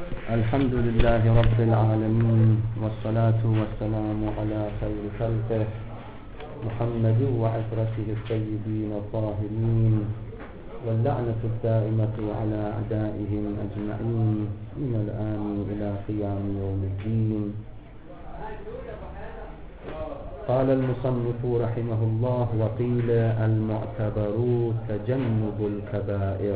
الحمد لله رب العالمين، والصلاة والسلام على خير خلقه محمد وعترته الطيبين الطاهرين، واللعنة الدائمة على أعدائهم أجمعين من الآن إلى قيام يوم الدين. قال المصنف رحمه الله: وقيل المعتبر تجنب الكبائر.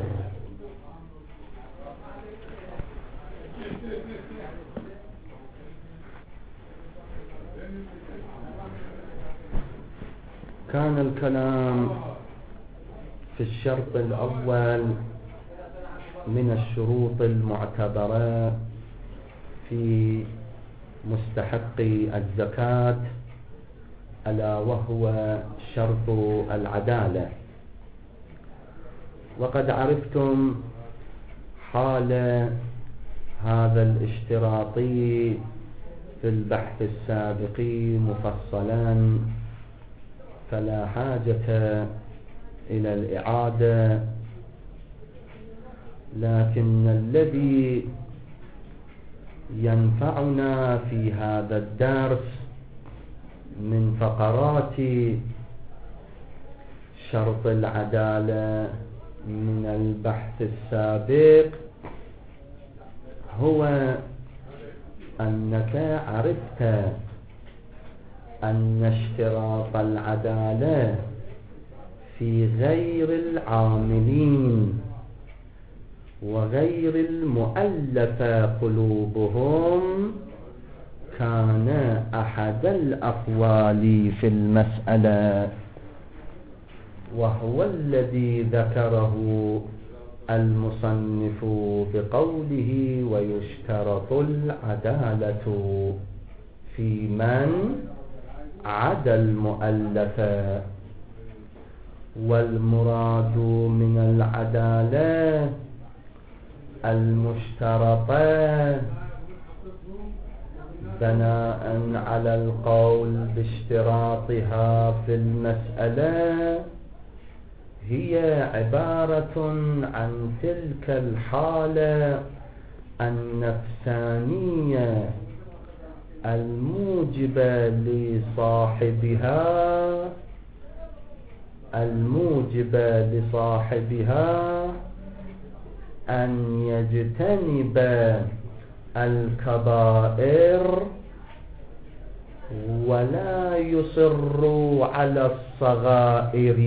كان الكلام في الشرط الأول من الشروط المعتبرة في مستحق الزكاة، ألا وهو شرط العدالة. وقد عرفتم حال هذا الاشتراطي في البحث السابق مفصلا، فلا حاجة إلى الإعادة، لكن الذي ينفعنا في هذا الدرس من فقرات شرط العدالة من البحث السابق هو أنك عرفت أن اشتراط العدالة في غير العاملين وغير المؤلفة قلوبهم كان أحد الأقوال في المسألة، وهو الذي ذكره المصنف بقوله: ويشترط العدالة في من عدا المؤلفة. والمراد من العدالة المشترطة بناء على القول باشتراطها في المسألة هي عبارة عن تلك الحالة النفسانية الموجبة لصاحبها أن يجتنب الكبائر ولا يصر على الصغائر،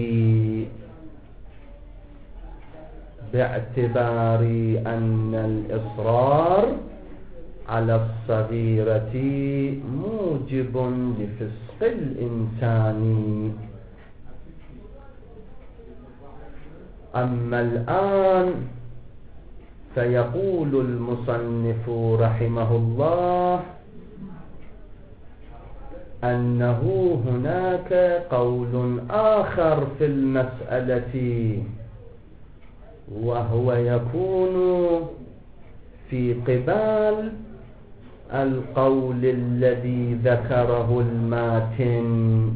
باعتبار أن الإصرار على الصغيرة موجب لفسق الإنسان. أما الآن فيقول المصنف رحمه الله أنه هناك قول آخر في المسألة، وهو يكون في قبال القول الذي ذكره الماتن،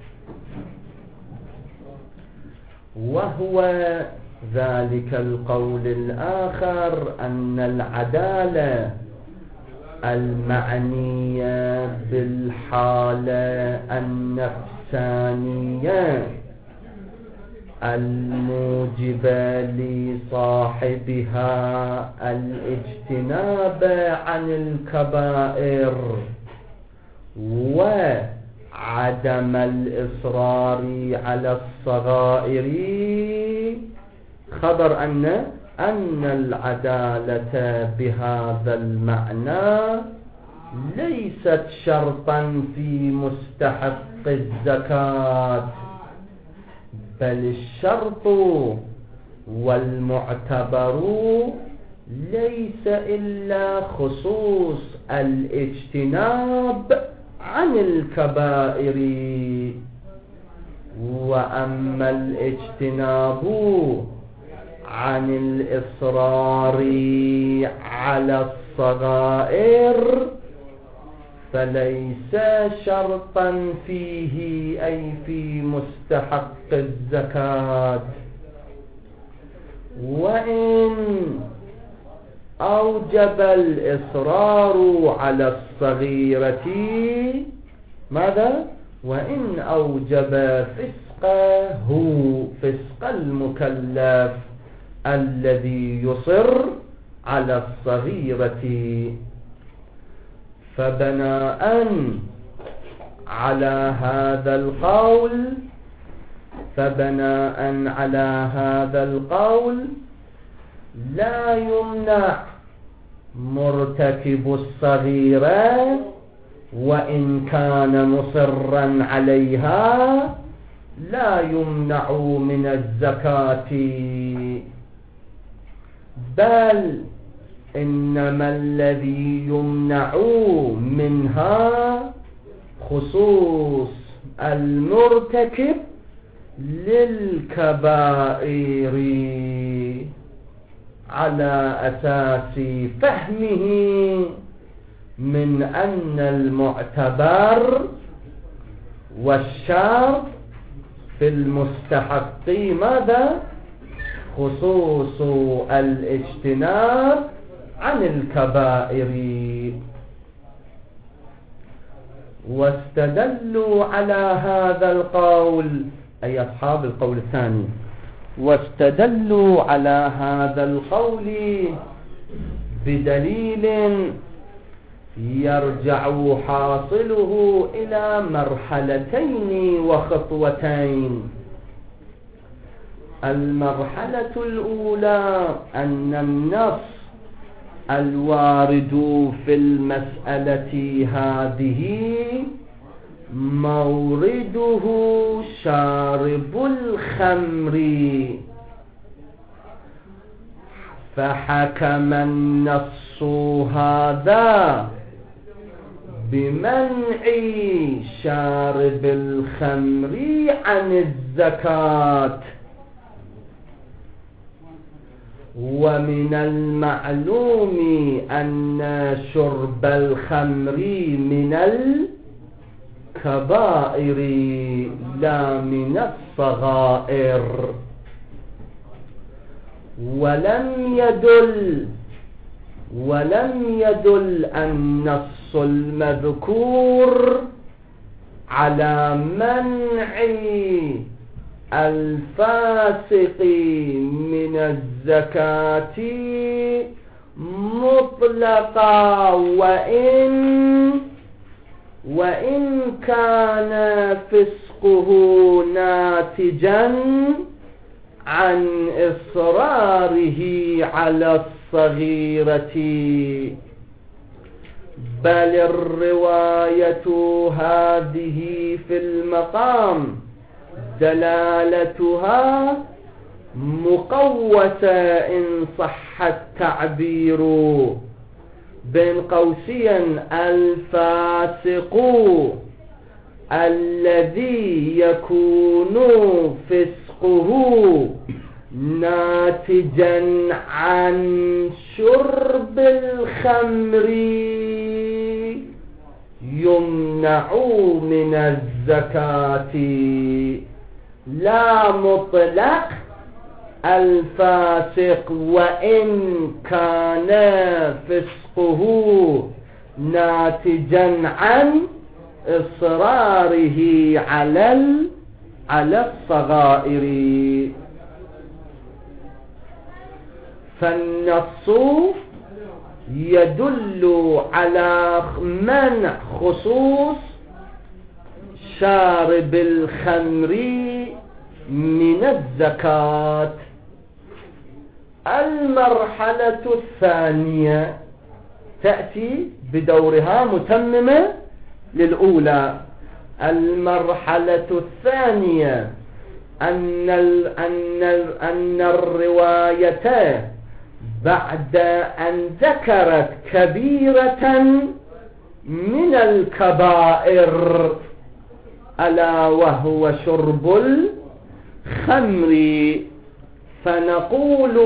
وهو ذلك القول الآخر أن العدالة المعنية بالحالة النفسانية الموجبة لصاحبها الاجتناب عن الكبائر وعدم الإصرار على الصغائر، خبر أن العدالة بهذا المعنى ليست شرطا في مستحق الزكاة، بل الشرط والمعتبر ليس إلا خصوص الاجتناب عن الكبائر، وأما الاجتناب عن الإصرار على الصغائر فليس شرطا فيه أي في مستحق الزكاة. وإن أوجب الإصرار على الصغيرة ماذا؟ وإن أوجب فسقه، فسق المكلف الذي يصر على الصغيرة. فبناء على هذا القول لا يمنع مرتكب الصغيرة وإن كان مصرا عليها، لا يمنع من الزكاة، بل إنما الذي يمنع منها خصوص المرتكب للكبائر على أساس فهمه من أن المعتبر والشرط في المستحق ماذا؟ خصوص الاجتناب عن الكبائر. واستدلوا على هذا القول، أي أصحاب القول الثاني، واستدلوا على هذا القول بدليل يرجع حاصله إلى مرحلتين وخطوتين. المرحلة الأولى أن النص الوارد في المسألة هذه مورده شارب الخمر، فحكم النص هذا بمنع شارب الخمر عن الزكاة. ومن المعلوم أن شرب الخمر من الكبائر لا من الصغائر. ولم يدل النص المذكور على منع الفاسق من الزكاة مطلقا، وإن كان فسقه ناتجا عن إصراره على الصغيرة، بل الرواية هذه في المقام دلالتها مقوسة إن صح التعبير، بين قوسين الفاسق الذي يكون فسقه ناتجا عن شرب الخمر يمنع من الزكاة، لا مطلق الفاسق وإن كان فسقه ناتجا عن إصراره على الصغائر. فالنص يدل على منع خصوص شارب الخمر من الزكاة. المرحلة الثانية تأتي بدورها متممة للأولى. المرحلة الثانية أن الرواية بعد أن ذكرت كبيرة من الكبائر ألا وهو شرب الخمر، فنقول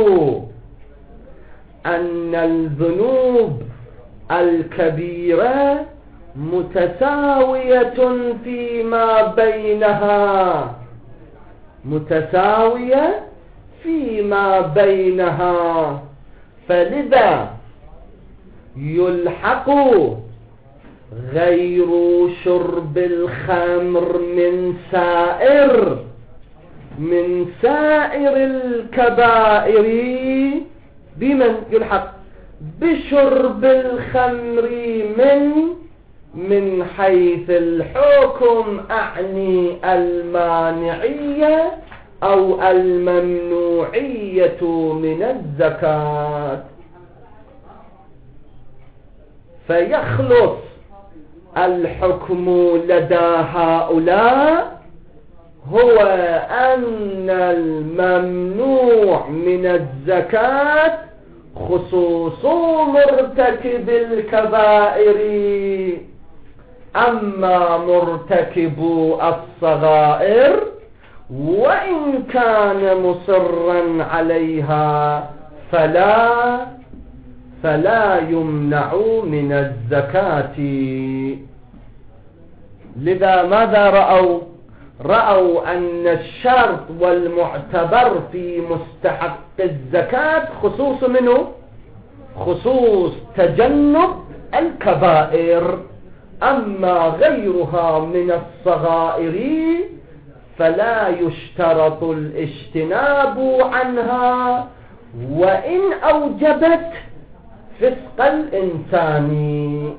أن الذنوب الكبيرة متساوية فيما بينها، فلذا يلحق غير شرب الخمر من سائر الكبائر بمن يلحق بشرب الخمر من حيث الحكم أعني المانعية أو الممنوعية من الزكاة. فيخلص الحكم لدى هؤلاء هو أن الممنوع من الزكاة خصوص مرتكب الكبائر، أما مرتكب الصغائر وإن كان مصرا عليها فلا يمنع من الزكاة. لذا ماذا رأوا أن الشرط والمعتبر في مستحق الزكاة خصوص منه خصوص تجنب الكبائر، أما غيرها من الصغائر فلا يشترط الاجتناب عنها وإن أوجبت فسق الإنسان.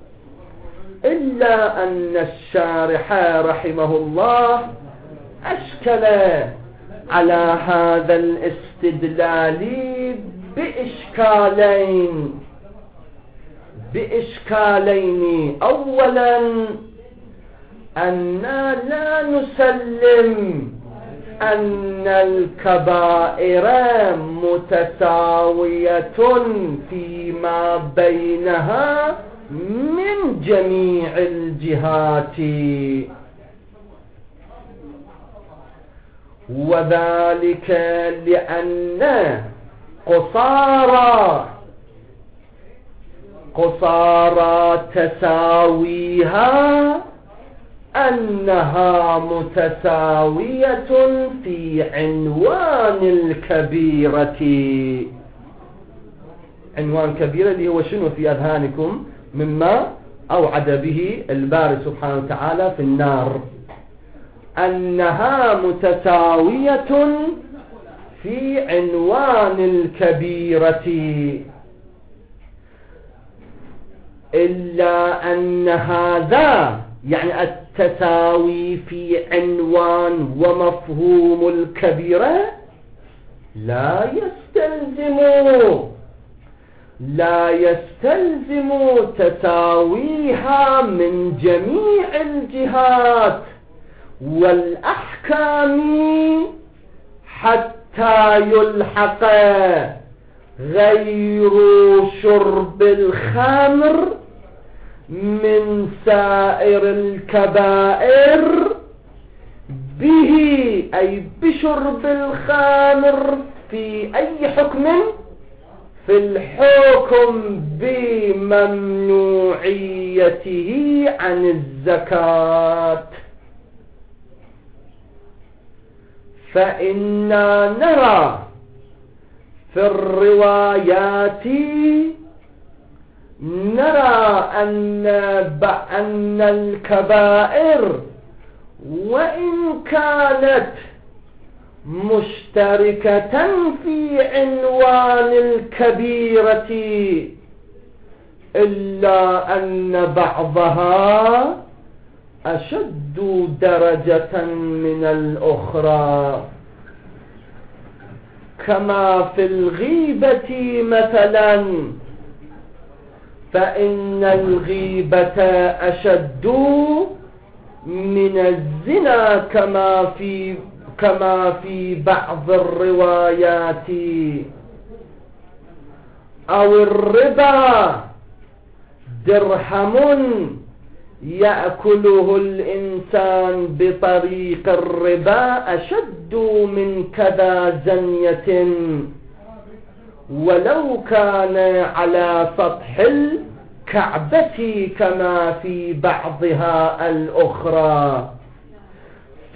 إلا أن الشارح رحمه الله أشكل على هذا الاستدلال بإشكالين. أولا أننا لا نسلم أن الكبائر متساوية فيما بينها من جميع الجهات، وذلك لأن قصارى تساويها أنها متساوية في عنوان الكبيرة. عنوان كبيرة اللي هو شنو في أذهانكم مما أوعد به الباري سبحانه وتعالى في النار، أنها متساوية في عنوان الكبيرة، إلا أن هذا يعني التساوي في عنوان ومفهوم الكبيرة لا يستلزم تساويها من جميع الجهات والأحكام حتى يلحق غير شرب الخمر من سائر الكبائر به، أي بشرب الخمر في أي حكم؟ في الحكم بممنوعيته عن الزكاة. فإنا نرى في الروايات أن الكبائر وإن كانت مشتركة في عنوان الكبيرة إلا أن بعضها أشد درجة من الأخرى، كما في الغيبة مثلا، فإن الغيبة أشد من الزنا كما في بعض الروايات، أو الربا درهم يأكله الإنسان بطريق الربا أشد من كذا زنية ولو كان على سطح الكعبة كما في بعضها الأخرى.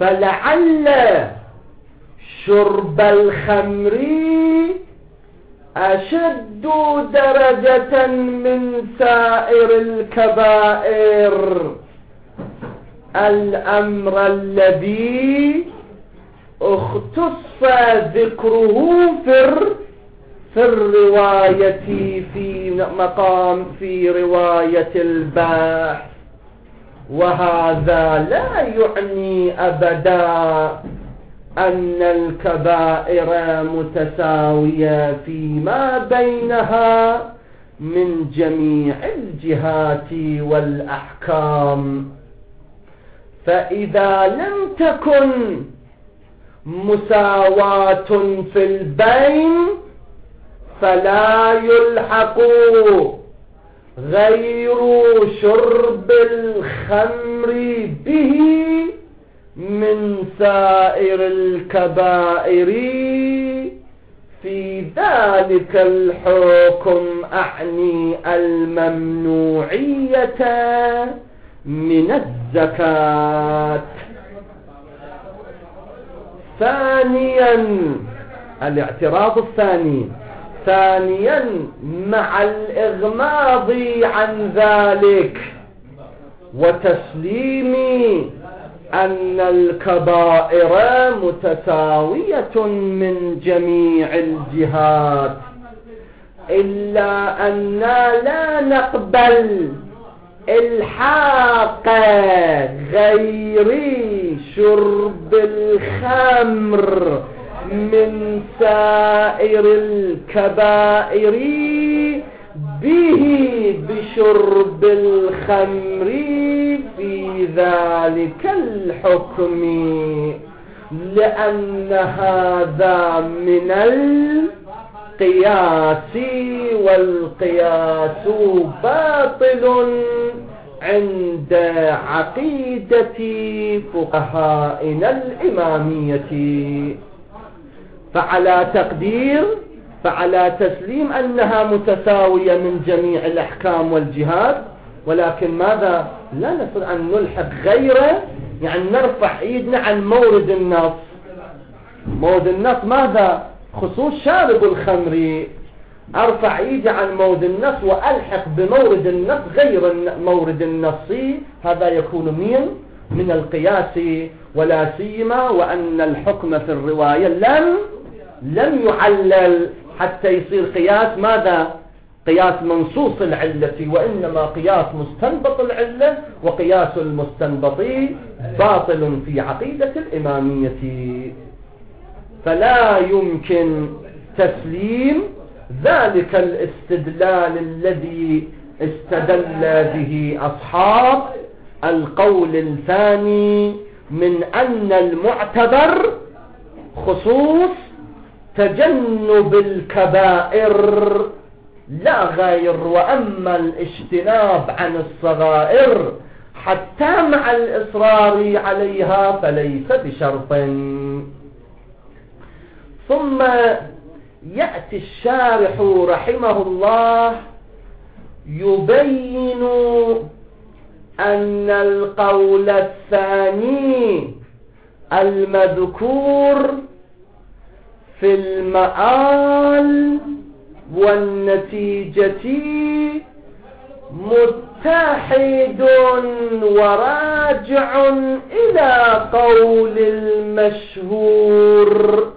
فلعل شرب الخمر أشد درجة من سائر الكبائر الأمر الذي اختص ذكره في الرواية في رواية البحث، وهذا لا يعني أبدا أن الكبائر متساوية فيما بينها من جميع الجهات والأحكام. فإذا لم تكن مساواة في البين فلا يلحق غير شرب الخمر به من سائر الكبائر في ذلك الحكم، أعني الممنوعية من الزكاة. ثانيا الاعتراض الثاني، ثانيا مع الإغماض عن ذلك وتسليم أن الكبائر متساوية من جميع الجهات، إلا أننا لا نقبل الحاق غير شرب الخمر من سائر الكبائر به بشرب الخمر في ذلك الحكم، لأن هذا من القياس، والقياس باطل عند عقيدة فقهائنا الإمامية. فعلى تسليم أنها متساوية من جميع الأحكام والجهات، ولكن ماذا؟ لا نستطيع أن نلحق غيره، يعني نرفع ايدنا عن مورد النص. مورد النص ماذا؟ خصوص شارب الخمر. أرفع ايدي عن مورد النص وألحق بمورد النص غير مورد النص، هذا يكون من القياس، ولا سيما وأن الحكم في الرواية لم يعلل حتى يصير قياس ماذا؟ قياس منصوص العلة، وإنما قياس مستنبط العلة، وقياس المستنبط باطل في عقيدة الإمامية. فلا يمكن تسليم ذلك الاستدلال الذي استدل به أصحاب القول الثاني من أن المعتبر خصوص تجنب الكبائر لا غير، وأما الاجتناب عن الصغائر حتى مع الإصرار عليها فليس بشرط. ثم يأتي الشارح رحمه الله يبين أن القول الثاني المذكور في المآل والنتيجة متحد وراجع إلى قول المشهور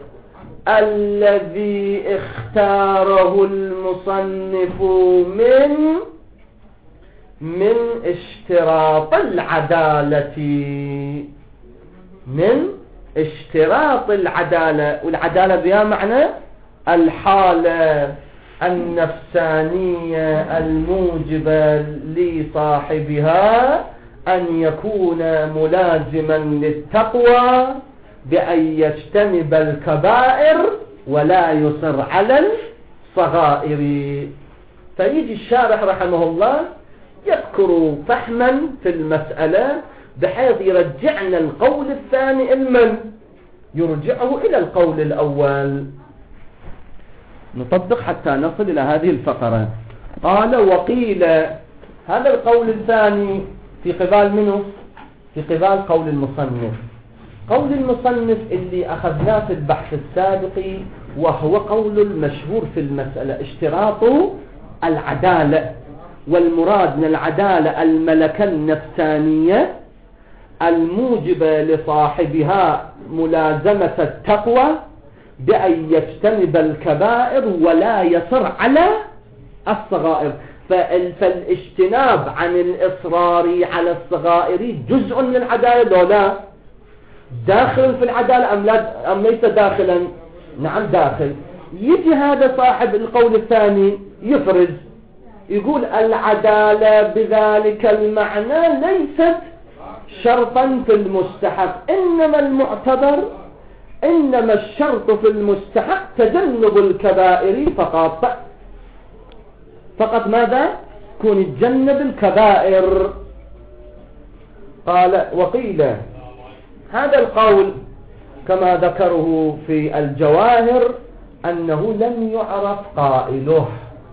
الذي اختاره المصنف من اشتراط العدالة، من اشتراط العدالة. والعدالة بها معنى الحالة النفسانية الموجبة لصاحبها أن يكون ملازما للتقوى بأن يجتنب الكبائر ولا يصر على الصغائر. فيجي الشارح رحمه الله يذكر فهما في المسألة بحيث يرجعنا القول الثاني يرجعه إلى القول الأول. نطبق حتى نصل إلى هذه الفقرة. قال وقيل، هذا القول الثاني في قبال منه؟ في قبال قول المصنف. قول المصنف اللي أخذناه في البحث السابق وهو قول المشهور في المسألة اشتراط العدالة، والمراد من العدالة الملكة النفسانية الموجبة لصاحبها ملازمة التقوى بأن يجتنب الكبائر ولا يصر على الصغائر. فالاجتناب عن الإصرار على الصغائر جزء من العدالة، لا داخل في العدالة أم ليس داخلا؟ نعم داخل. يجي هذا صاحب القول الثاني يفرز يقول العدالة بذلك المعنى ليست شرطا في المستحق، إنما الشرط في المستحق تجنب الكبائر فقط ماذا؟ كون يتجنب الكبائر. قال وقيل هذا القول كما ذكره في الجواهر أنه لم يعرف قائله.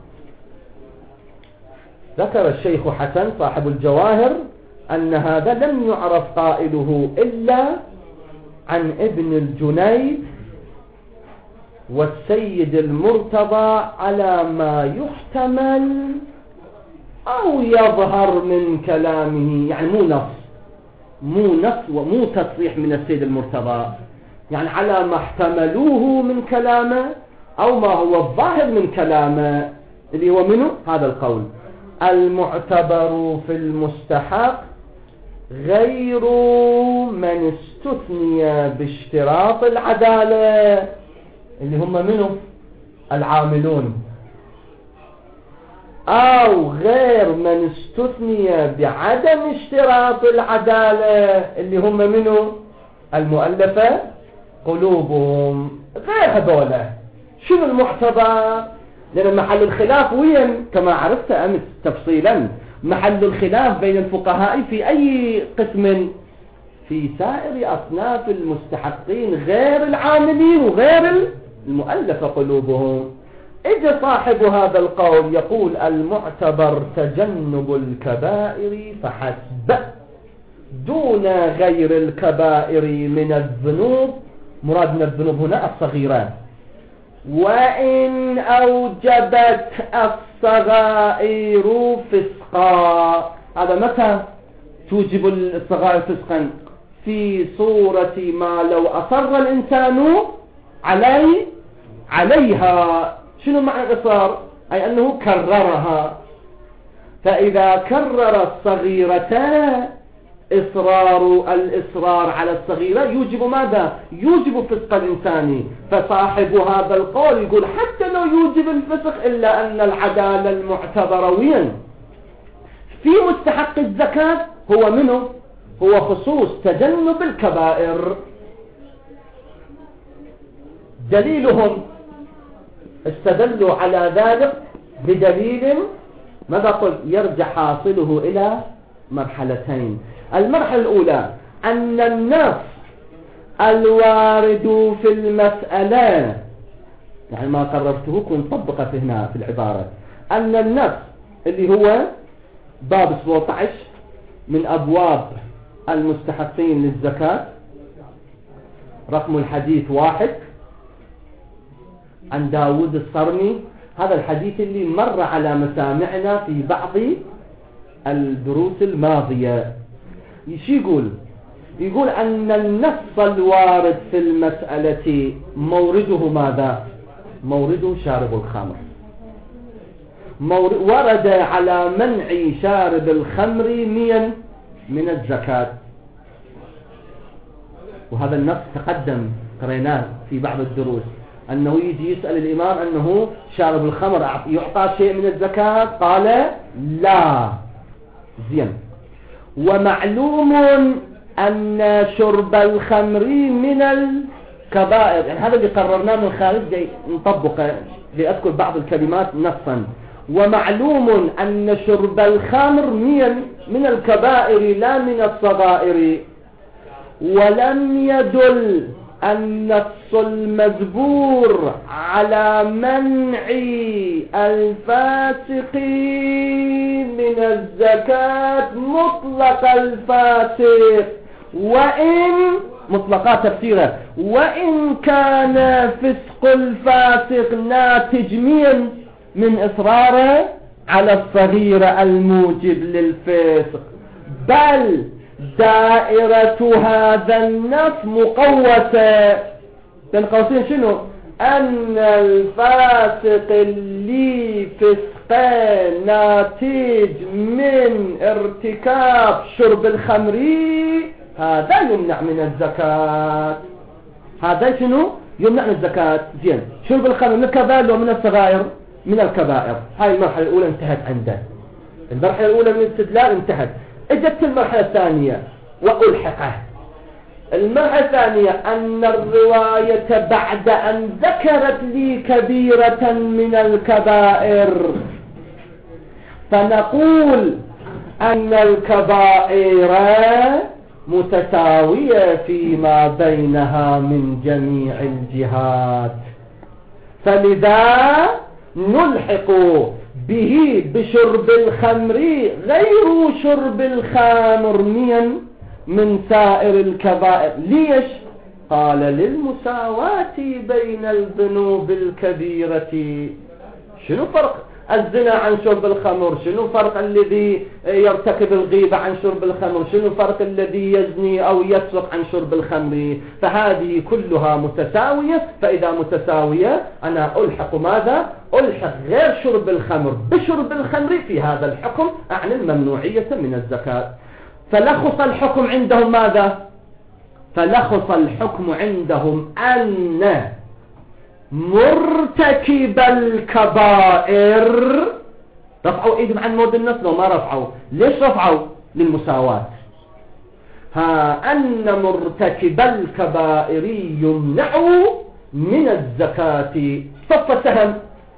ذكر الشيخ حسن صاحب الجواهر أن هذا لم يعرف قائله إلا عن ابن الجنيد والسيد المرتضى على ما يحتمل أو يظهر من كلامه، يعني مو نص ومو تصريح من السيد المرتضى، يعني على ما احتملوه من كلامه أو ما هو الظاهر من كلامه اللي هو منه هذا القول. المعتبر في المستحق غير من استثني باشتراط العدالة اللي هم منه العاملون، أو غير من استثني بعدم اشتراط العدالة اللي هم منه المؤلفة قلوبهم. غير هذولا شنو المعتبر؟ لأن محل الخلاف وين كما عرفت أمس تفصيلا، محل الخلاف بين الفقهاء في أي قسم؟ في سائر أصناف المستحقين غير العاملين وغير المؤلفة قلوبهم. إجا صاحب هذا القول يقول المعتبر تجنب الكبائر فحسب دون غير الكبائر من الذنوب، مراد من الذنوب هنا الصغيرات، وإن أوجبت الصغائر فسقا. هذا متى توجب الصغائر فسقا؟ في صورة ما لو أصر الإنسان عليها. شنو معنى الإصرار؟ أي أنه كررها. فإذا كرر الصغيرة الإصرار على الصغيرة يوجب ماذا؟ يوجب فسق الإنسان. فصاحب هذا القول يقول حتى لو يوجب الفسق إلا أن العدالة المعتبرة وين؟ في مستحق الزكاة هو منه؟ هو خصوص تجنب الكبائر. دليلهم استدلوا على ذلك بدليل ماذا قلت؟ يرجع حاصله إلى مرحلتين. المرحلة الأولى أن النص الوارد في المسألة، يعني ما قررته كنت طبقه هنا في العبارة، أن النص اللي هو باب 17 من أبواب المستحقين للزكاة، رقم الحديث 1 عن داود الصرمي، هذا الحديث اللي مر على مسامعنا في بعض الدروس الماضية. يقول أن النص الوارد في المسألة مورده ماذا؟ مورده شارب الخمر، ورد على منع شارب الخمر من الزكاة. وهذا النص تقدم قريناه في بعض الدروس، أنه يجي يسأل الإمام أنه شارب الخمر يعطى شيء من الزكاة، قال لا. زين. ومعلوم أن شرب الخمر من الكبائر، يعني هذا اللي قررناه من خارج جاي نطبقه لأذكر بعض الكلمات نصا. ومعلوم أن شرب الخمر من الكبائر لا من الصغائر، ولم يدل النص المذكور على منع الفاسق من الزكاة مطلق الفاسق، وإن مطلقات تفسيره. وإن كان فسق الفاسق ناتج من إصراره على الصغيرة الموجب للفسق، بل دائرة هذا النص مقوسة. بين قوسين شنو؟ أن الفاسق اللي فسقه ناتج من ارتكاب شرب الخمر هذا يمنع من الزكاة. هذا شنو؟ يمنع من الزكاة. زين، شرب الخمر من الكبائر ومن الصغائر؟ من الكبائر. هاي المرحلة الأولى انتهت عنده. المرحلة الأولى من الاستدلال انتهت. اجت المرحلة الثانية وألحقه. المرحلة الثانية أن الرواية بعد أن ذكرت لي كبيرة من الكبائر فنقول أن الكبائر متساوية فيما بينها من جميع الجهات، فلذا نلحق به بشرب الخمر غير شرب الخمر من سائر الكبائر. ليش؟ قال للمساواة بين الذنوب الكبيرة. شنو فرق الزنا عن شرب الخمر؟ شنو فرق الذي يرتكب الغيبة عن شرب الخمر؟ شنو فرق الذي يزني أو يسرق عن شرب الخمر؟ فهذه كلها متساوية. فإذا متساوية أنا ألحق ماذا؟ ألحق غير شرب الخمر بشرب الخمر في هذا الحكم، أعني الممنوعية من الزكاة. فلخص الحكم عندهم ماذا؟ فلخص الحكم عندهم أن مرتكب الكبائر رفعوا ايدهم عن مود النص لو ما رفعوا. ليش رفعوا؟ للمساواة. أن مرتكب الكبائر يمنع من الزكاة. صف سهم.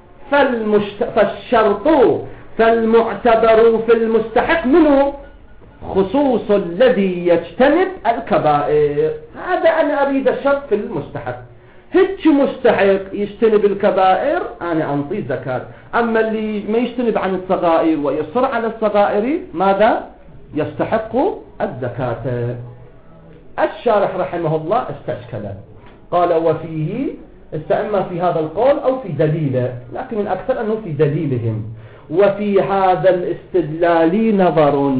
فالشرط فالمعتبر في المستحق منه خصوص الذي يجتنب الكبائر. هذا أنا أريد الشرط في المستحق. هيك مستحق يجتنب الكبائر أنا أنطي زكاة. أما اللي ما يجتنب عن الصغائر ويصر على الصغائر ماذا؟ يستحق الزكاة. الشارح رحمه الله استشكل، قال وفيه استأما في هذا القول أو في دليله، لكن الأكثر أنه في دليلهم. وفي هذا الاستدلال نظر.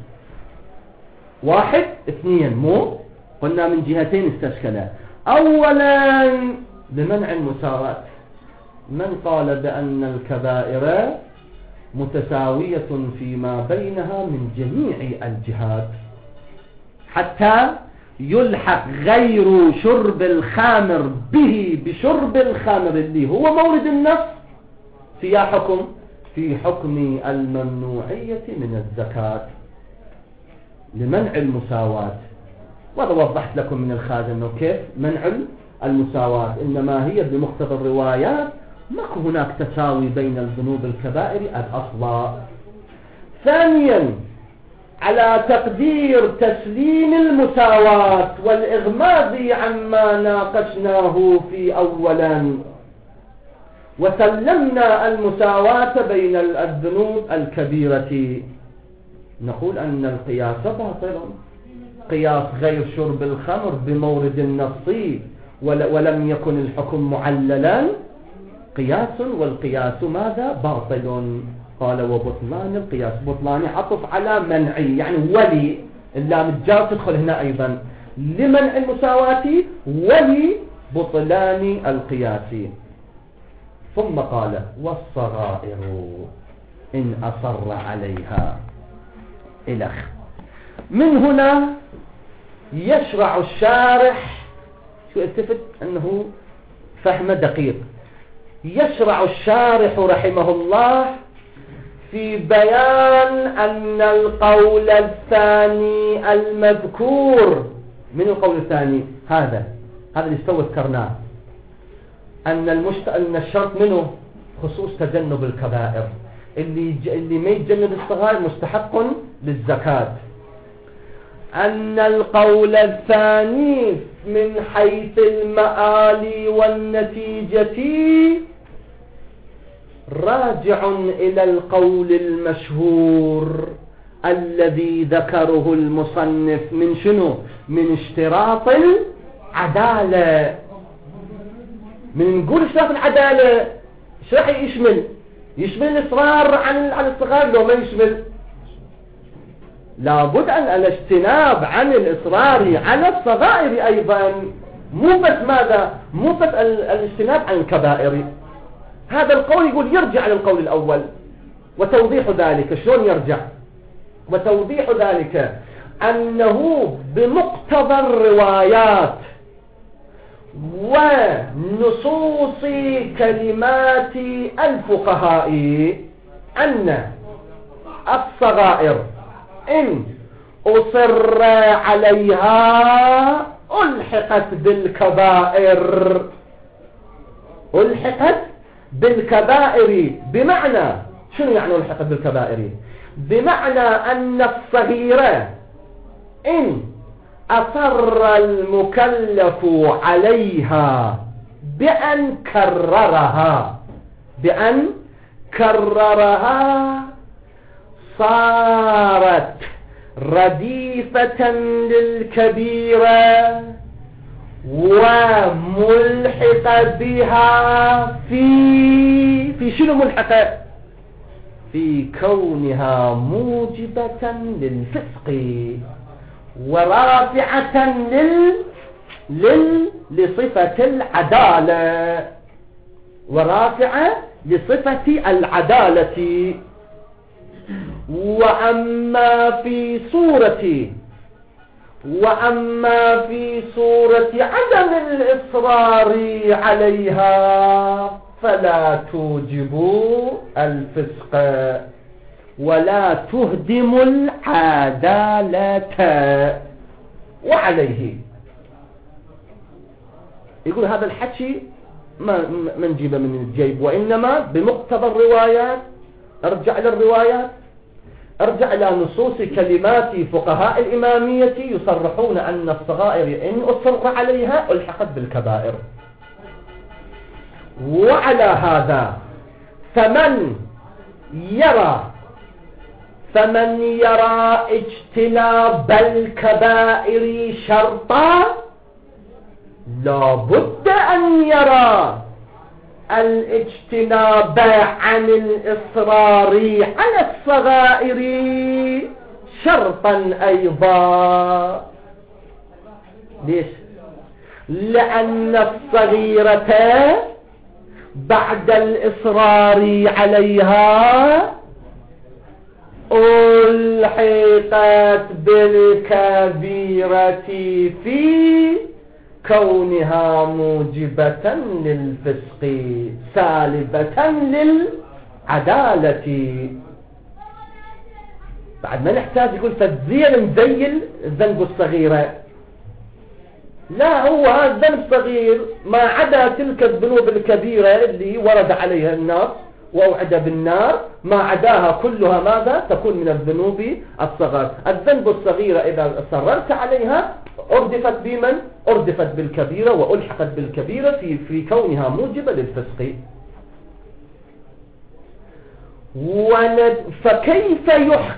واحد اثنين، مو قلنا من جهتين استشكلا. أولا لمنع المساواة. من قال بأن الكبائر متساوية فيما بينها من جميع الجهات حتى يلحق غير شرب الخمر به بشرب الخمر اللي هو مورد النص في حكم في حكم الممنوعية من الزكاة لمنع المساواة. وهذا وضحت لكم من الخازن انه كيف منع المساواة، انما هي بمقتضى الروايات ماكو هناك تساوي بين الذنوب الكبائر الأصلا. ثانيا على تقدير تسليم المساواة والإغماض عما ناقشناه في أولا، وسلمنا المساواة بين الذنوب الكبيرة، نقول أن القياس باطل. قياس غير شرب الخمر بمورد النص ولم يكن الحكم معللا قياس، والقياس ماذا؟ باطل. قال وبطلان القياس، بطلان عطف على منعي، يعني ولي اللام الجار تدخل هنا أيضا لمنع المساواة ولبطلان القياس. ثم قال والصغائر إن أصر عليها إلخ. من هنا يشرع الشارح، شو التفت أنه فهم دقيق، يشرع الشارح رحمه الله في بيان أن القول الثاني المذكور. من القول الثاني؟ هذا اللي استوى ذكرناه، أن الشرط منه خصوص تجنب الكبائر، اللي ما يتجنب الصغائر مستحق للزكاة. أن القول الثاني من حيث المآل والنتيجة راجع إلى القول المشهور الذي ذكره المصنف من شنو؟ من اشتراط العدالة. من نقول اشتراط العدالة ايش راح يشمل؟ يشمل الإصرار عن الصغائر لو ما يشمل؟ لابد أن الاجتناب عن الإصرار على الصغائر أيضا، مو بس ماذا؟ مو بس الاجتناب عن الكبائر. هذا القول يقول يرجع للقول الأول. وتوضيح ذلك شلون يرجع؟ وتوضيح ذلك أنه بمقتضى الروايات ونصوص كلمات الفقهاء أن الصغائر إن أصر عليها ألحقت بالكبائر. ألحقت بالكبائر بمعنى شنو يعني ألحقت بالكبائر؟ بمعنى أن الصغيرة إن أصر المكلف عليها بأن كررها صارت رديفة للكبيرة وملحقة بها في شنو ملحقة؟ في كونها موجبة للفسق ورافعة لصفة العدالة، ورافعة لصفة العدالة. وأما في صورة عدم الإصرار عليها فلا توجب الفسق ولا تهدم العدالة. وعليه يقول هذا الحكي ما نجيبه من الجيب، وإنما بمقتضى الروايات. ارجع للروايات، ارجع إلى نصوص كلمات فقهاء الإمامية يصرحون أن الصغائر إن أصر عليها ألحقت بالكبائر. وعلى هذا فمن يرى اجتناب الكبائر شرطا لابد أن يرى الاجتناب عن الإصرار على الصغائر شرطا أيضا. ليش؟ لأن الصغيرة بعد الإصرار عليها ألحقت بالكبيرة في كونها موجبة للفسق سالبة للعدالة. بعد ما نحتاج يقول تزيل نزيل الذنب الصغيرة، لا، هو هذا الذنب صغير ما عدا تلك الذنوب الكبيرة اللي ورد عليها الناس وأوعد بالنار، ما عداها كلها ماذا؟ تكون من الذنوب الصغار. الذنب الصغيرة إذا صررت عليها أردفت بمن؟ أردفت بالكبيرة وألحقت بالكبيرة في كونها موجبة للفسق. فكيف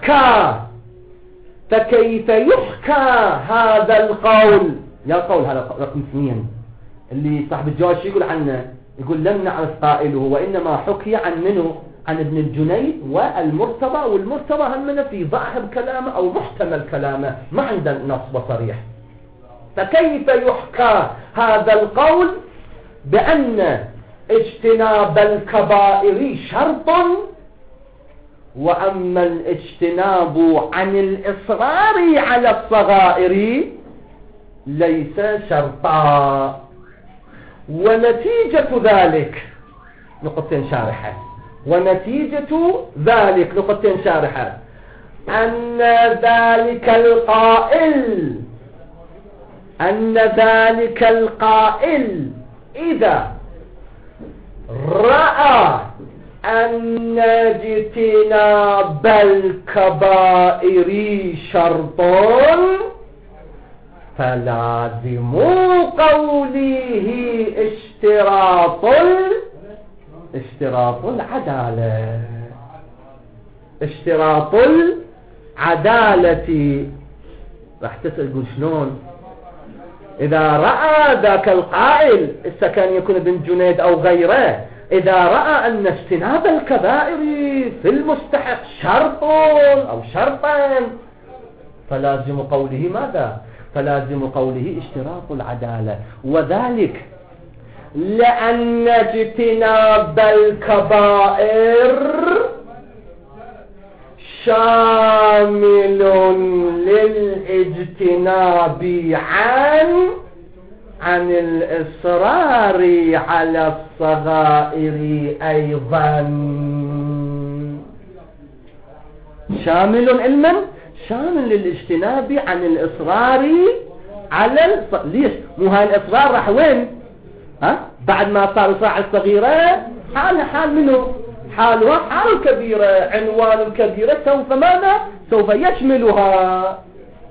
يحكى هذا القول؟ يا قول هذا رقم 2 اللي صاحب الجواز يقول عنه، يقول لم نعرف قائله وإنما حكي عن منه؟ عن ابن الجنيد والمرتضى، والمرتضى همنا في ظاهر كلامه أو محتمل كلامه، ما عنده نص صريح. فكيف يحكى هذا القول بأن اجتناب الكبائر شرط وأما الاجتناب عن الإصرار على الصغائر ليس شرطا؟ ونتيجة ذلك نقطتين شارحة، أن ذلك القائل إذا رأى أن اجتناب الكبائر شرط فلازم قوله اشتراط العدالة. عدالتي. راح تسأل تقول شلون إذا رأى ذاك القائل كان يكون ابن جنيد أو غيره، إذا رأى أن اجتناب الكبائر في المستحق شرط أو شرطا، فلازم قوله ماذا؟ فلازم قوله اشتراط العدالة. وذلك لأن اجتناب الكبائر شامل للاجتناب عن الإصرار على الصغائر أيضا. شامل علما، شامل للاجتناب عن الإصرار على ليش؟ مو هاي الإصرار راح وين؟ بعد ما صار إصرار على الصغيرة حال منه؟ حال الكبيرة، عنوان الكبيرة سوف ماذا؟ سوف يشملها.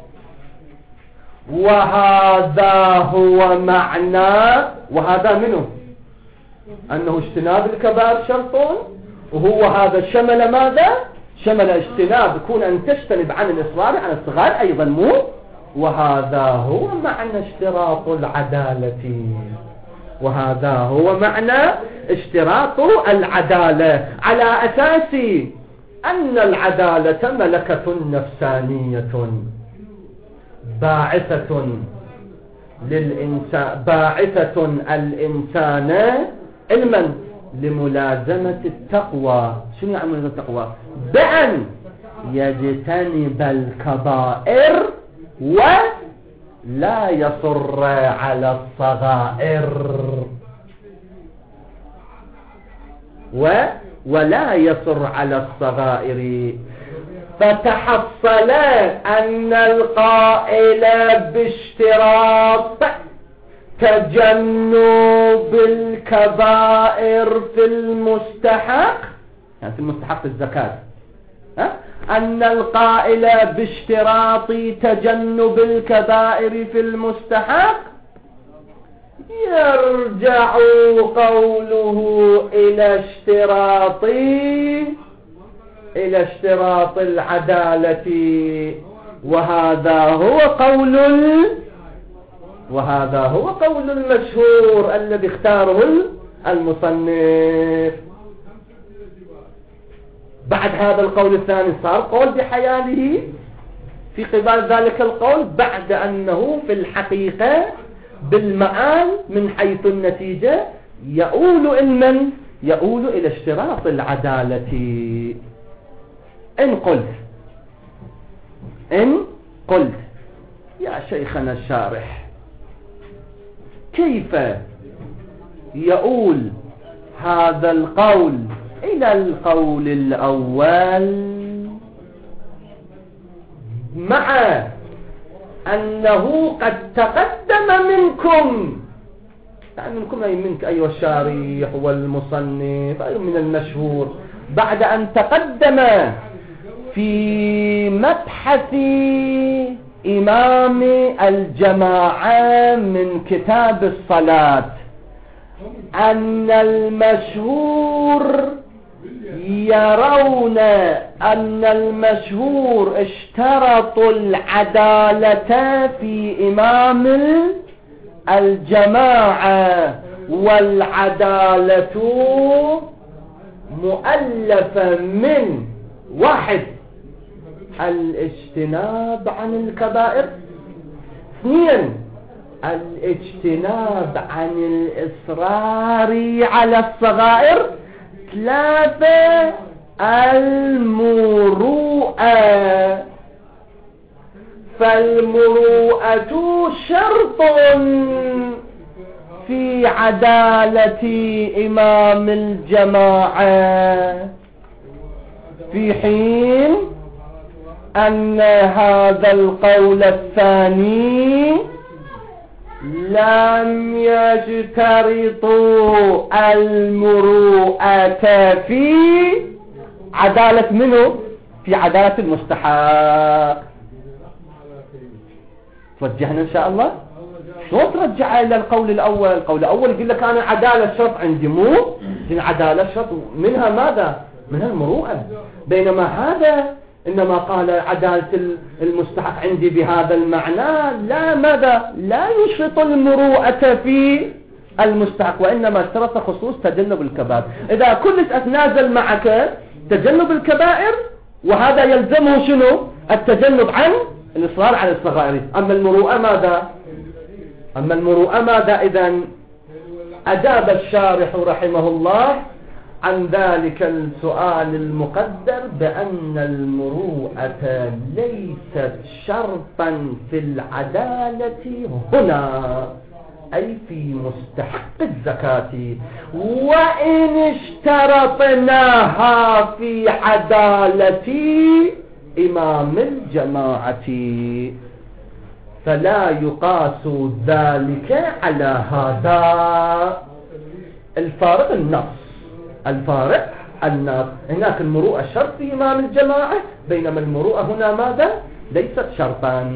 وهذا هو معنى، وهذا منه أنه اجتناب الكبائر شرط، وهو هذا شمل ماذا؟ شمل اجتناب، يكون أن تجتنب عن الإصرار عن الصغار أيضا مو. وهذا هو معنى اشتراط العدالة، وهذا هو معنى اشتراط العدالة، على أساس أن العدالة ملكة نفسانية باعثة للإنسان، باعثة الإنسان علما لملازمة التقوى. شنو يعني ملازمة التقوى؟ بأن يجتنب الكبائر ولا يصر على الصغائر، ولا يصر على الصغائر. فتحصل أن القائل باشتراط تجنب الكبائر في المستحق، يعني في المستحق الزكاة، أن القائل باشتراط تجنب الكبائر في المستحق يرجع قوله إلى اشتراط العدالة. وهذا هو قول المشهور الذي اختاره المصنف. بعد هذا القول الثاني صار قول بحياله في قبال ذلك القول، بعد أنه في الحقيقة بالمآل من حيث النتيجة يؤول إلى اشتراط العدالة. إن قلت يا شيخنا الشارح كيف يؤول هذا القول إلى القول الأول مع أنه قد تقدم منكم، يعني منكم أي منك أيها الشارح والمصنف أي من المشهور، بعد أن تقدم في مبحث إمام الجماعة من كتاب الصلاة أن المشهور يرون أن المشهور اشترطوا العدالة في إمام الجماعة، والعدالة مؤلفة من 1 الاجتناب عن الكبائر، 2 الاجتناب عن الإصرار على الصغائر، 3 المروءة. فالمروءة شرط في عدالة إمام الجماعة، في حين أن هذا القول الثاني لم يشترطوا المروءة في عدالة منه، في عدالة المستحق. توجهنا إن شاء الله. شو ترجع إلى القول الأول؟ القول الأول يقول لك أنا عدالة شرط عندي، مو عدالة شرط منها ماذا؟ منها المروءة. بينما هذا إنما قال عدالة المستحق عندي بهذا المعنى، لا، ماذا؟ لا يشرط المروءة في المستحق، وإنما اشترط خصوص تجنب الكبائر. إذا كنت أتنازل معك تجنب الكبائر، وهذا يلزمه شنو؟ التجنب عن الإصرار على الصغائر. أما المروءة ماذا؟ إذن أجاب الشارح رحمه الله عن ذلك السؤال المقدر بأن المروءة ليست شرطا في العدالة هنا، أي في مستحق الزكاة، وإن اشترطناها في عدالة إمام الجماعة فلا يقاس ذلك على هذا. الفارق النص. هناك المروءة شرط في إمام الجماعة، بينما المروءة هنا ماذا؟ ليست شرطا.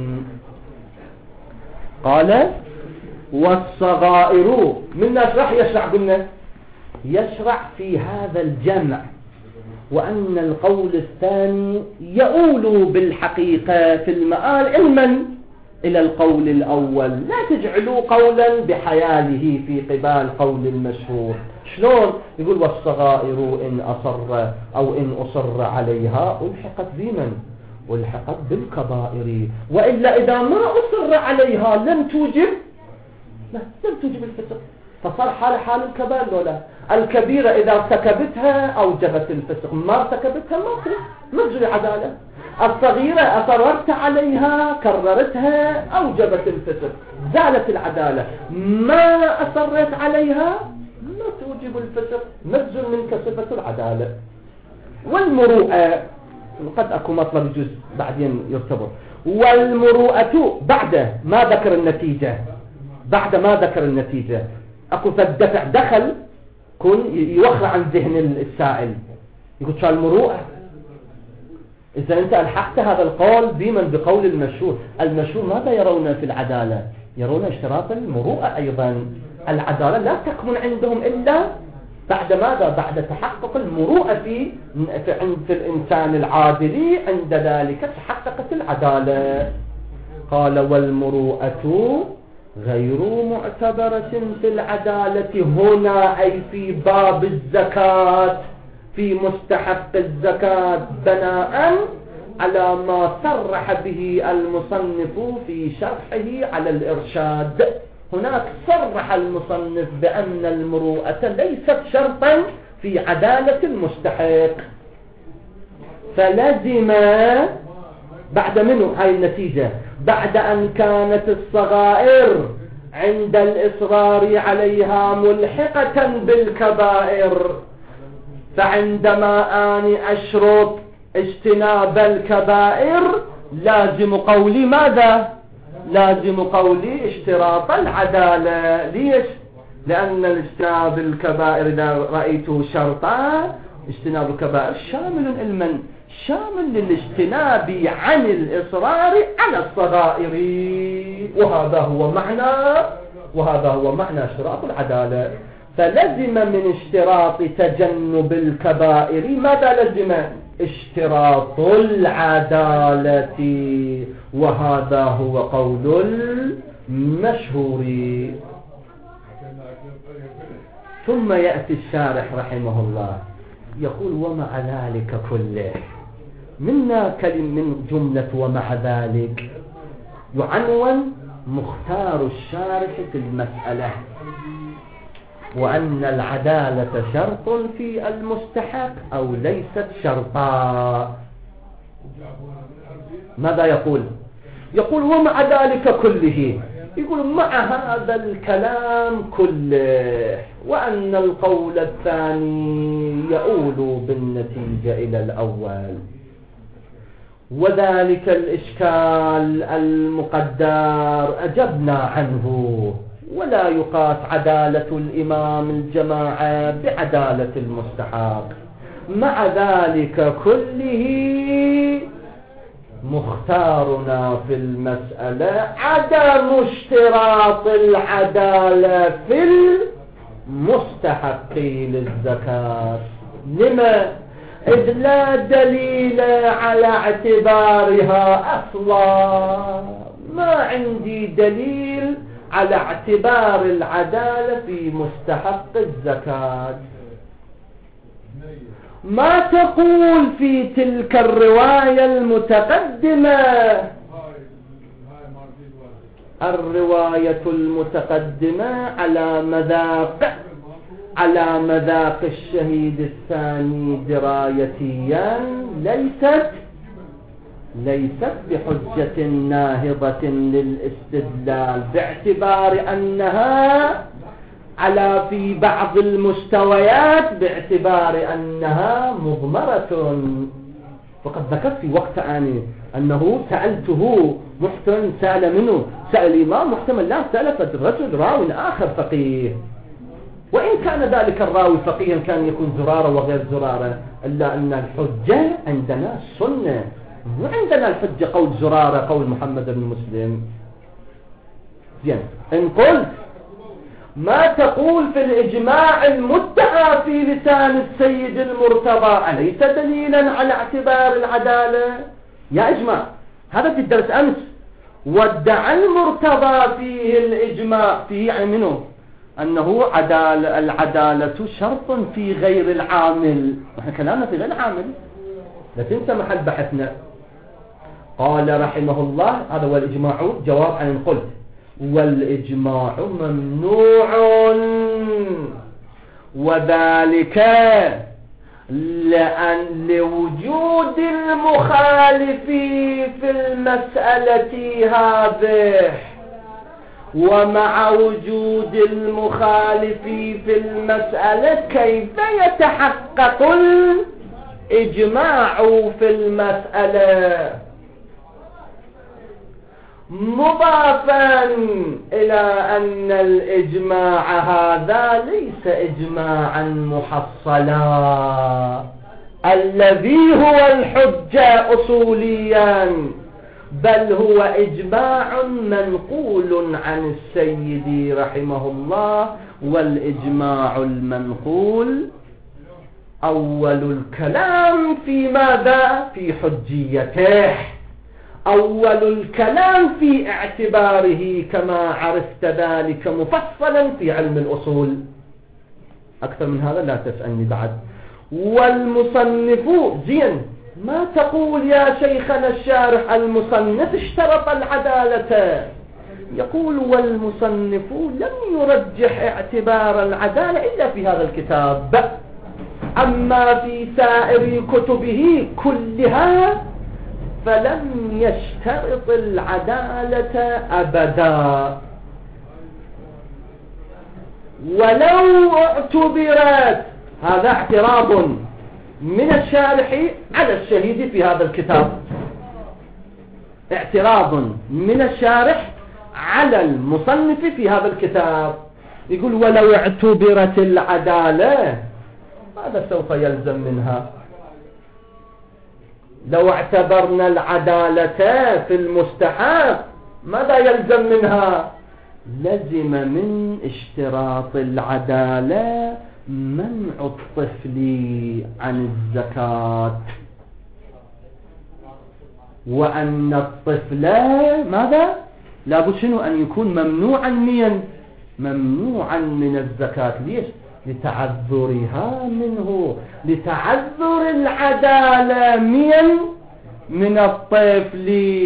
قال والصغائر من راح يشرع في هذا الجمع، وأن القول الثاني يؤول بالحقيقة في المآل علما إلى القول الأول، لا تجعلوا قولا بحياله في قبال قول المشهور. شلون؟ يقول والصغائر إن أصر أو إن أصر عليها ألحقت بمن؟ ألحقت بالكبائر، وإلا إذا ما أصر عليها لم توجب الفسق، فصار حال الكبائر. ولا الكبيرة إذا ارتكبتها أوجبت الفسق، ما ارتكبتها ما تجري عدالة. الصغيرة أصررت عليها كررتها أوجبت الفسق، زالت العدالة. ما أصرت عليها ما توجب الفسق، نزل منك صفة العدالة. والمروءة قد أكو مطلب جزء بعدين يرتبط. والمروءة بعد ما ذكر النتيجة أكو فالدفع دخل كن يوخر عن ذهن السائل، يقول شو المروءة؟ إذا أنت ألحقت هذا القول بقول المشهور ماذا يرون في العدالة؟ يرون اشتراط المروءة أيضا. العدالة لا تكمن عندهم إلا بعد ماذا؟ بعد تحقق المروءة في الإنسان العادل، عند ذلك تحققت العدالة. قال والمروءة غير معتبرة في العدالة هنا، أي في باب الزكاة، في مستحق الزكاة، بناء على ما صرح به المصنف في شرحه على الإرشاد. هناك صرح المصنف بأن المروءة ليست شرطا في عدالة المستحق، فلزم بعد منه هاي النتيجة، بعد أن كانت الصغائر عند الإصرار عليها ملحقة بالكبائر، فعندما أني أشرط اجتناب الكبائر لازم قولي ماذا؟ لازم قولي اشتراط العدالة. ليش؟ لأن اجتناب الكبائر إذا رأيته شرطا، اجتناب الكبائر شامل للاجتناب عن الإصرار على الصغائر، وهذا هو معنى اشتراط العدالة. فلزم من اشتراط تجنب الكبائر ماذا لزم؟ اشتراط العدالة، وهذا هو قول المشهور. ثم يأتي الشارح رحمه الله يقول ومع ذلك كله، منا من جملة ومع ذلك يعنون مختار الشارح في المسألة، وأن العدالة شرط في المستحق أو ليست شرطا. ماذا يقول؟ يقول ومع ذلك كله، يقول مع هذا الكلام كله، وأن القول الثاني يؤول بالنتيجة إلى الأول، وذلك الإشكال المقدر أجبنا عنه، ولا يقاس عدالة الإمام الجماعة بعدالة المستحق. مع ذلك كله مختارنا في المسألة عدم اشتراط العدالة في المستحق للزكاة. لما؟ إذ لا دليل على اعتبارها أصلا. ما عندي دليل على اعتبار العدالة في مستحق الزكاة. ما تقول في تلك الرواية المتقدمة؟ الرواية المتقدمة على مذاق الشهيد الثاني درايتيا ليست بحجة ناهضة للاستدلال، باعتبار أنها في بعض المستويات باعتبار أنها مضمرة. وقد ذكرت في وقت آني أنه سألته محتمل سأل منه، سأل الإمام محتمل لا سأل رجل راو آخر فقيه، وإن كان ذلك الراوي فقيها كان يكون زرارة وغير زرارة، إلا أن الحجة عندنا السنة، وعندنا الحجة قول زرارة قول محمد بن مسلم. زين، إن قلت ما تقول في الإجماع المدعى في لسان السيد المرتضى أليس دليلا على اعتبار العدالة؟ يا إجماع هذا في الدرس أمس، وادعى المرتضى فيه الإجماع فيه يعني منه أنه العدالة شرط في غير العامل. نحن كلامنا في غير العامل، لا تنسى محل بحثنا. قال رحمه الله هذا هو الإجماع جواب عن قلت والإجماع ممنوع، وذلك لوجود المخالف في المسألة هذه. ومع وجود المخالف في المسألة كيف يتحقق الإجماع في المسألة؟ مضافا إلى أن الإجماع هذا ليس إجماعا محصلا الذي هو الحجة أصوليا، بل هو إجماع منقول عن السيد رحمه الله. والإجماع المنقول أول الكلام في ماذا؟ في حجيته، أول الكلام في اعتباره، كما عرفت ذلك مفصلا في علم الأصول. أكثر من هذا لا تسألني بعد. والمصنف زين، ما تقول يا شيخنا الشارح المصنف اشترط العدالة؟ يقول والمصنف لم يرجح اعتبار العدالة إلا في هذا الكتاب، أما في سائر كتبه كلها فلم يشترط العدالة أبدا. ولو اعتبرت، هذا اعتراض من الشارح على الشهيد في هذا الكتاب، اعتراض من الشارح على المصنف في هذا الكتاب. يقول ولو اعتبرت العدالة ماذا سوف يلزم منها؟ لو اعتبرنا العدالة في المستحق ماذا يلزم منها؟ لزم من اشتراط العدالة منع الطفل عن الزكاة، وأن الطفل ماذا؟ لابد شنو أن يكون ممنوعا من الزكاة. ليش؟ لتعذرها منه، لتعذر العدالة من الطفل.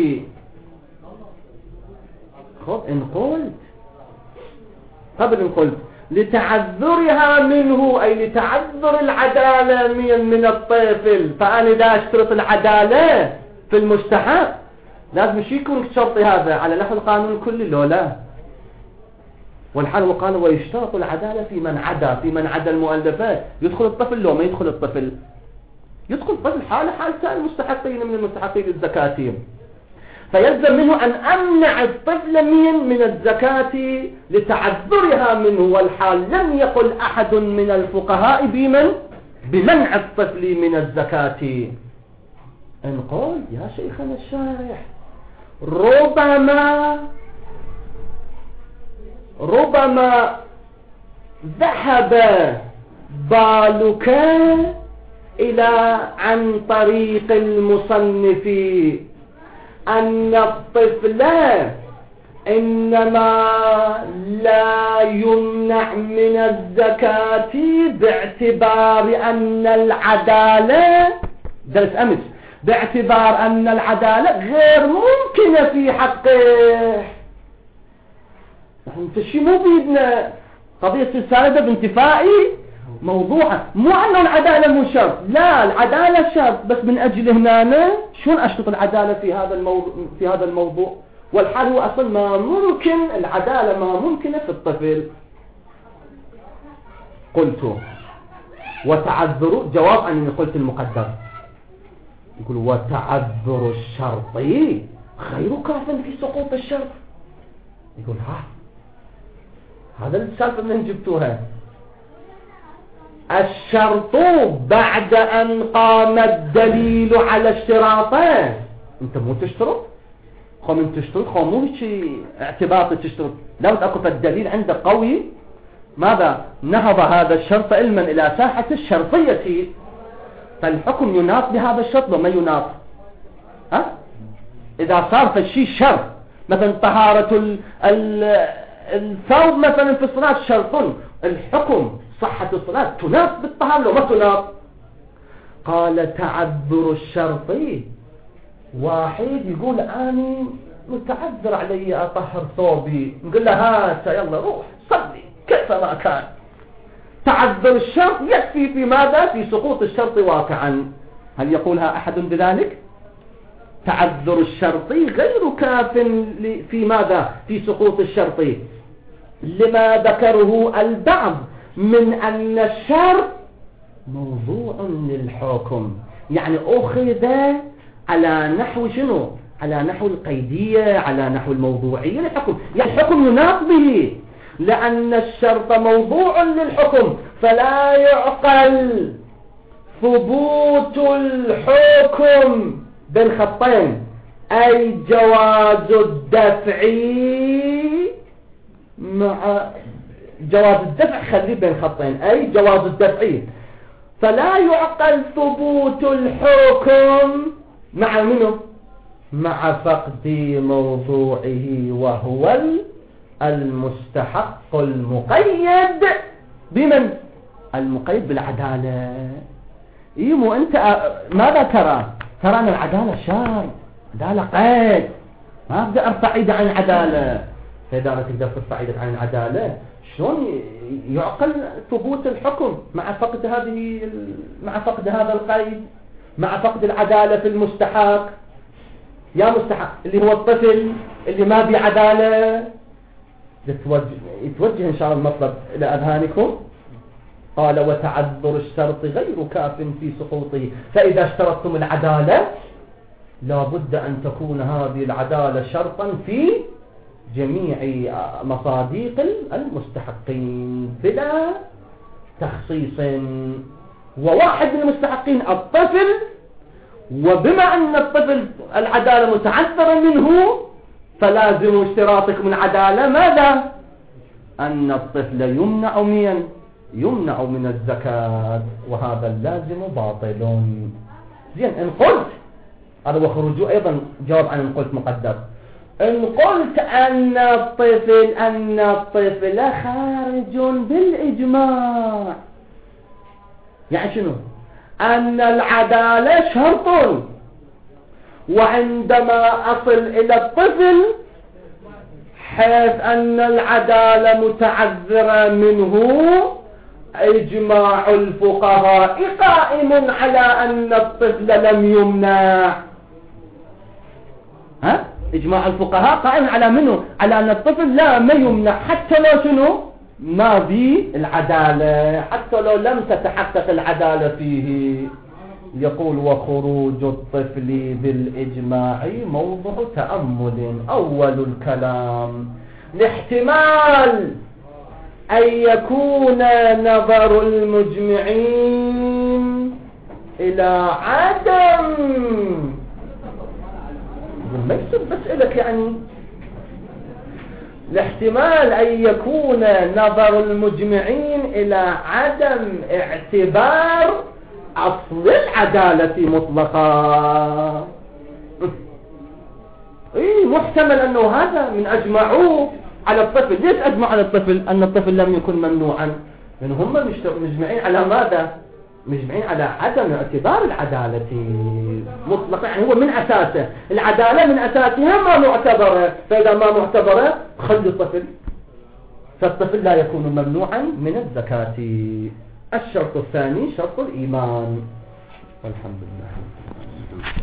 خب إن قلت قبل إن قلت لتعذرها منه، أي لتعذر العدالة من الطفل، فأنا إذا أشترط العدالة في المستحق لازم يكون شرطي هذا على نحو القانون الكلي لو لا. والحال هو قال ويشترط العدالة في من عدا المؤلفات. يدخل الطفل لو ما يدخل الطفل؟ يدخل الطفل حال سائر المستحقين من المستحقين للزكاة، فيلزم منه أن أمنع الطفل من الزكاة لتعذرها منه. والحال لم يقل أحد من الفقهاء بمنع الطفل من الزكاة. إن قال يا شيخنا الشارح ربما ذهب بالك إلى عن طريق المصنف أن الطفل إنما لا يمنع من الزكاة باعتبار أن العدالة درس أمس باعتبار أن العدالة غير ممكنة في حقه. انت شي مو بيدنا قضية السالبة بانتفائي موضوعها، مو أنه العدالة مو شرط، لا العدالة شرط، بس من أجل هنا شلون أشرط العدالة في هذا الموضوع والحال هو أصلا ما ممكن العدالة ما ممكنة في الطفل. قلت وتعذر جواب عن أني قلت المقدر، يقول وتعذر الشرط غير كاف في سقوط الشرط. يقول هذا السالفة من جبتوها. الشرط بعد أن قام الدليل على اشتراطه. انت مو تشترط من تشترط مو هيك اعتباطي تشترط، لو أكف الدليل عندك قوي ماذا نهض هذا الشرط علما إلى ساحة الشرطية، فالحكم يناط بهذا الشرط وما يناط. إذا صار فالشيء شرط، مثلا طهارة الثوب مثلا في الصلاة شرط، الحكم صحة الصلاة تناط بالطهارة لو ما تناط. قال تعذر الشرط، واحد يقول أنا متعذر علي أطهر ثوبي، نقول له هات يلا روح صلي كيف ما كان. تعذر الشرط يكفي في ماذا؟ في سقوط الشرط واقعا. هل يقولها أحد بذلك؟ تعذر الشرط غير كاف في ماذا؟ في سقوط الشرط، لما ذكره البعض من أن الشرط موضوع للحكم، يعني أخذ على نحو شنو؟ على نحو القيدية، على نحو الموضوعية للحكم، يعني الحكم يناط به، لأن الشرط موضوع للحكم، فلا يعقل ثبوت الحكم بين خطين، أي جواز الدفع مع جواز الدفع، خليه بين خطين، أي جواز الدفع، فلا يعقل ثبوت الحكم مع منه؟ مع فقد موضوعه، وهو المستحق المقيد بمن؟ المقيد بالعدالة. مو أنت ماذا ترى؟ ترى أن العدالة شرط، عدالة قيد، ما أقدر أرفع إيدي عن العدالة. فإذا أنا تقدر ترفع إيدك عن العدالة، شلون يعقل ثبوت الحكم مع فقد مع فقد هذا القيد، مع فقد العدالة في المستحق؟ يا مستحق اللي هو الطفل اللي ما بعدالة، يتوجه إن شاء الله المطلب إلى أذهانكم. قال وتعذر الشرط غير كاف في سقوطه، فإذا اشترطتم العدالة لابد أن تكون هذه العدالة شرطا في جميع مصاديق المستحقين بلا تخصيص. وواحد من المستحقين الطفل، وبما أن الطفل العدالة متعذرة منه فلازم اشتراطكم العدالة ماذا؟ أن الطفل يمنع من الزكاة، وهذا اللازم باطل. زين، إن قلت هذا وخروجه أيضا جواب عن إن قلت مقدر. إن قلت أن الطفل خارج بالإجماع، يعني شنو؟ أن العدالة شرط، وعندما أصل إلى الطفل حيث أن العدالة متعذرة منه، إجماع الفقهاء قائم على أن الطفل لم يمنع. إجماع الفقهاء قائم على منه؟ على أن الطفل لا ما يمنع، حتى لو شنو؟ ما في العدالة، حتى لو لم تتحقق العدالة فيه. يقول وخروج الطفل بالإجماع موضع تأمل. أول الكلام لاحتمال أن يكون نظر المجمعين إلى عدم، ما يصير بسألك يعني، لاحتمال أن يكون نظر المجمعين إلى عدم اعتبار أصل العدالة مطلقا. محتمل أنه هذا من أجمعوه على الطفل. ليش أجمع على الطفل أن الطفل لم يكن ممنوعا؟ لأن هم مجمعين على ماذا؟ مجمعين على عدم اعتبار العدالة مطلقا. يعني هو من أساسه العدالة من أساسها ما معتبرة، فإذا ما معتبرة خلي الطفل، فالطفل لا يكون ممنوعا من الزكاة. الشرط الثاني شرط الإيمان. والحمد لله.